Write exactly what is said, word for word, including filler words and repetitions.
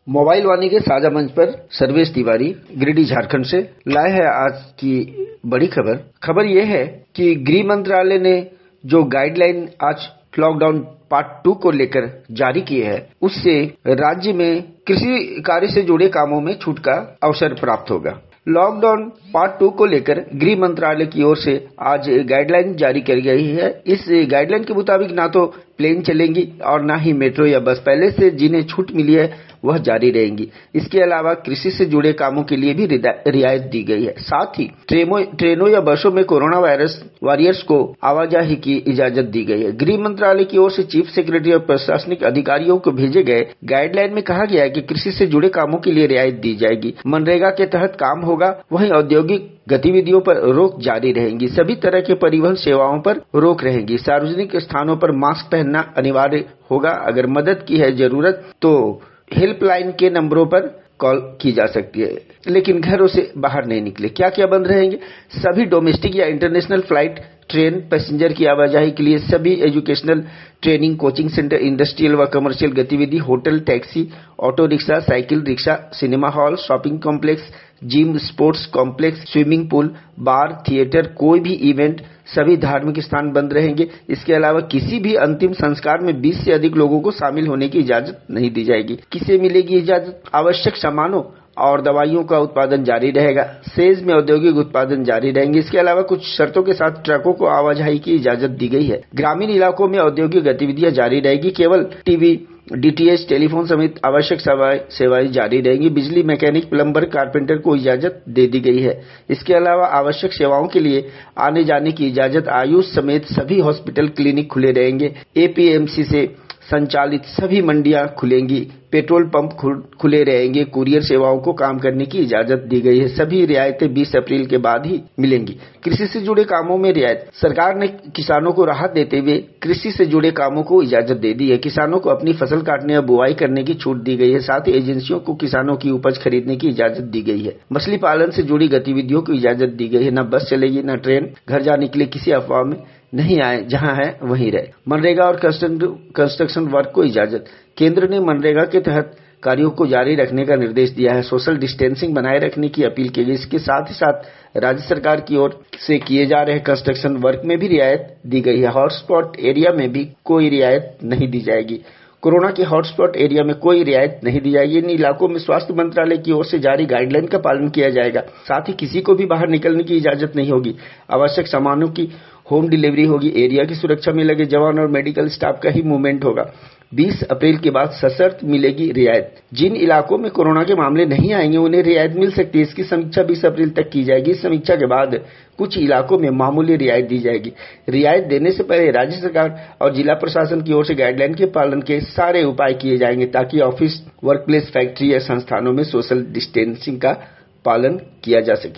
Mobile वाणी के साझा मंच पर सर्वेश तिवारी गिरिडीह झारखंड से लाए है आज की बड़ी खबर। खबर यह है कि गृह मंत्रालय ने जो गाइडलाइन आज लॉकडाउन पार्ट टू को लेकर जारी की है, उससे राज्य में कृषि कार्य से जुड़े कामों में छूट का अवसर प्राप्त होगा। लॉकडाउन पार्ट टू को लेकर गृह मंत्रालय की ओर से आज गाइडलाइन जारी की गई है। इस गाइडलाइन के मुताबिक ना तो प्लेन चलेंगी और ना ही मेट्रो या बस। पहले से जिन्हें छूट मिली है वह जारी रहेंगी। इसके अलावा कृषि से जुड़े कामों के लिए भी रियायत दी गई है। साथ ही ट्रेनों या बसों में कोरोना वायरस वॉरियर्स को आवाजाही की इजाजत दी गई है। गृह मंत्रालय की ओर से चीफ सेक्रेटरी और प्रशासनिक अधिकारियों को भेजे गए गाइडलाइन में कहा गया है कि कृषि से जुड़े कामों के लिए रियायत दी जाएगी। मनरेगा के तहत काम होगा, वहीं औद्योगिक गतिविधियों पर रोक जारी रहेगी। सभी तरह के परिवहन सेवाओं पर रोक रहेगी। सार्वजनिक स्थानों पर मास्क पहनना अनिवार्य होगा। अगर मदद की है जरूरत तो हेल्पलाइन के नंबरों पर कॉल की जा सकती है, लेकिन घरों से बाहर नहीं निकले। क्या क्या बंद रहेंगे? सभी डोमेस्टिक या इंटरनेशनल फ्लाइट, ट्रेन, पैसेंजर की आवाजाही के लिए सभी educational, training, coaching centre, industrial व कमर्शियल गतिविधि, hotel, taxi, auto rickshaw, cycle rickshaw, cinema hall, shopping complex, gym, sports complex, swimming pool, bar, theatre, कोई भी इवेंट, सभी धार्मिक स्थान बंद रहेंगे। इसके अलावा किसी भी अंतिम संस्कार में बीस से अधिक लोगों को शामिल होने की इजाजत नहीं दी जाएगी। किसे मिलेगी इजाजत? आवश्यक सामानों और दवाइयों का उत्पादन जारी रहेगा। सेज में औद्योगिक उत्पादन जारी रहेंगे। इसके अलावा कुछ शर्तों के साथ ट्रकों को आवाजाही की इजाजत दी गई है। ग्रामीण इलाकों में औद्योगिक गतिविधियां जारी रहेगी। केवल टीवी, डीटीएच, टेलीफोन समेत आवश्यक सेवाएं जारी रहेंगी। बिजली, मैकेनिक, प्लम्बर, कारपेंटर को इजाजत दे दी गई है। इसके अलावा आवश्यक सेवाओं के लिए आने जाने की इजाजत। आयुष समेत सभी हॉस्पिटल, क्लिनिक खुले रहेंगे। एपीएमसी से संचालित सभी मंडियां खुलेंगी। पेट्रोल पंप खुले रहेंगे। कुरियर सेवाओं को काम करने की इजाजत दी गई है। सभी रियायतें बीस अप्रैल के बाद ही मिलेंगी। कृषि से जुड़े कामों में रियायत। सरकार ने किसानों को राहत देते हुए कृषि से जुड़े कामों को इजाजत दे दी है। किसानों को अपनी फसल काटने या बुआई करने की छूट दी गई है। साथ ही एजेंसियों को किसानों की उपज खरीदने की इजाजत दी गई है। मछली पालन से जुड़ी गतिविधियों को इजाजत दी गई है। न बस चलेगी, न ट्रेन। घर जाने के लिए किसी अफवाह में नहीं आए, जहां है वहीं रहे। मनरेगा और कंस्ट्रक्शन वर्क को इजाजत। केंद्र ने मनरेगा के तहत कार्यों को जारी रखने का निर्देश दिया है। सोशल डिस्टेंसिंग बनाए रखने की अपील की गई। इसके साथ ही साथ राज्य सरकार की ओर से किए जा रहे कंस्ट्रक्शन वर्क में भी रियायत दी गई है। हॉटस्पॉट एरिया में भी कोई रियायत नहीं दी जाएगी। कोरोना के हॉटस्पॉट एरिया में कोई रियायत नहीं दी जाएगी। इन इलाकों में स्वास्थ्य मंत्रालय की ओर से जारी गाइडलाइन का पालन किया जाएगा। साथ ही किसी को भी बाहर निकलने की इजाजत नहीं होगी। आवश्यक सामानों की होम डिलीवरी होगी। एरिया की सुरक्षा में लगे जवान और मेडिकल स्टाफ का ही मूवमेंट होगा। बीस अप्रैल के बाद सशर्त मिलेगी रियायत। जिन इलाकों में कोरोना के मामले नहीं आएंगे उन्हें रियायत मिल सकती है। इसकी समीक्षा बीस अप्रैल तक की जाएगी। इस समीक्षा के बाद कुछ इलाकों में मामूली रियायत दी जाएगी। रियायत देने से पहले राज्य सरकार और जिला प्रशासन की ओर से गाइडलाइन के पालन के सारे उपाय किए जाएंगे, ताकि ऑफिस, वर्कप्लेस, फैक्ट्री या संस्थानों में सोशल डिस्टेंसिंग का पालन किया जा सके।